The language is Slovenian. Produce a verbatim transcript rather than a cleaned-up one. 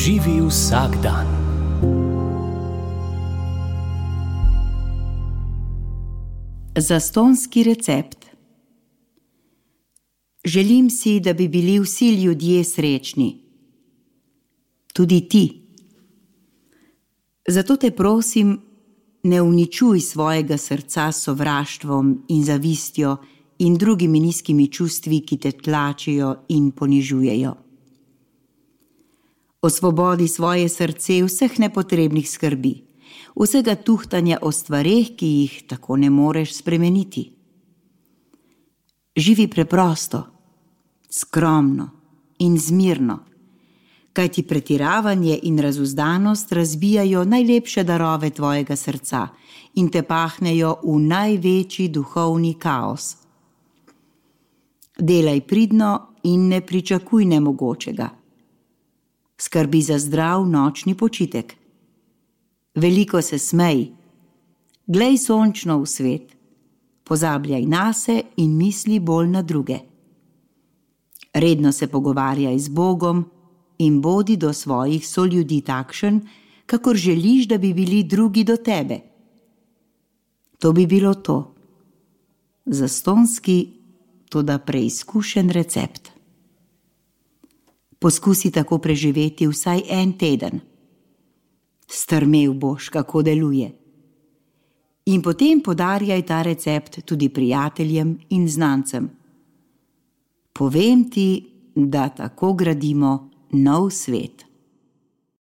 Živi vsak dan. Zastonjski recept. Želim si, da bi bili vsi ljudje srečni. Tudi ti. Zato te prosim, ne uničuj svojega srca s sovraštvom in zavistjo in drugimi nizkimi čustvi, ki te tlačijo in ponižujejo. Osvobodi svoje srce vseh nepotrebnih skrbi, vsega tuhtanja o stvareh, ki jih tako ne moreš spremeniti. Živi preprosto, skromno in zmirno, kajti pretiravanje in razuzdanost razbijajo najlepše darove tvojega srca in te pahnejo v največji duhovni kaos. Delaj pridno in ne pričakuj nemogočega. Skrbi za zdrav nočni počitek. Veliko se smej, glej sončno v svet, pozabljaj nase in misli bolj na druge. Redno se pogovarjaj z Bogom in bodi do svojih soljudi takšen, kakor želiš, da bi bili drugi do tebe. To bi bilo to. Zastonjski, toda preizkušen recept. Poskusi tako preživeti vsaj en teden. Strmel boš, kako deluje. In potem podarjaj ta recept tudi prijateljem in znancem. Povem ti, da tako gradimo nov svet.